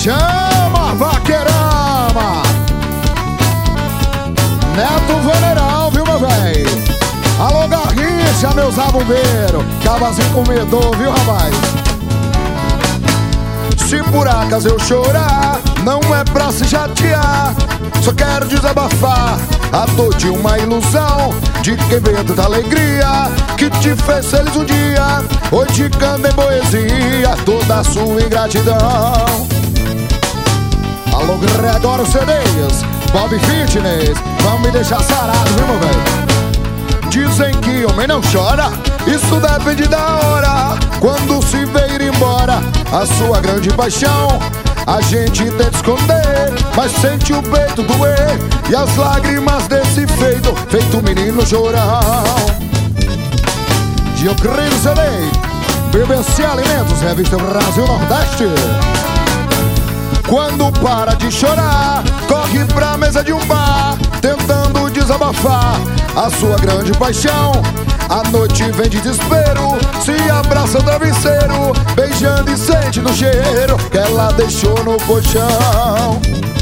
Chama, vaquerama! Neto Veneral, viu, meu véi? Alô, Garrincha, meus zabumbeiros. Cavazinho com medo, viu, rapaz? Se por acaso eu chorar, não é pra se chatear. Só quero desabafar a dor de uma ilusão, de quem veio tanta alegria, que te fez feliz um dia. Hoje canta em poesia toda a sua ingratidão. Alô, Gregório CDs, Bob Fitness, vão me deixar sarado, viu, meu velho? Dizem que homem não chora, isso depende da hora. Quando se vê ir embora a sua grande paixão, a gente tenta esconder, mas sente o peito doer, e as lágrimas desse feito menino chorão. Gilcrino Celei, BBC Alimentos, Revista Brasil Nordeste. Quando para de chorar, corre pra mesa de um bar, tentando desabafar a sua grande paixão. A noite vem desespero, se abraça o travesseiro, beijando e sente no cheiro que ela deixou no colchão.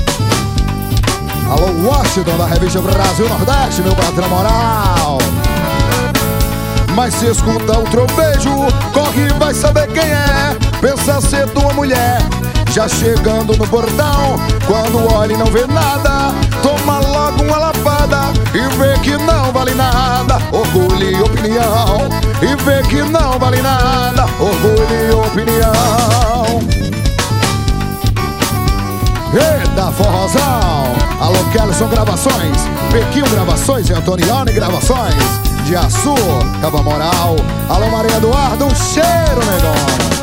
Alô, Washington, da Revista Brasil Nordeste, meu patrão moral. Mas se escuta o trovejo, corre e vai saber quem é. Pensa ser tua mulher, já chegando no portão. Quando olha e não vê nada, toma logo uma lapada e vê que não vale nada, orgulho e opinião. E vê que não vale nada, orgulho e opinião. Eita, forrozão! Alô, Kelson Gravações, Pequinho Gravações e Antonione Gravações, de Açu, Caba Moral. Alô, Maria Eduardo, um cheiro, negão.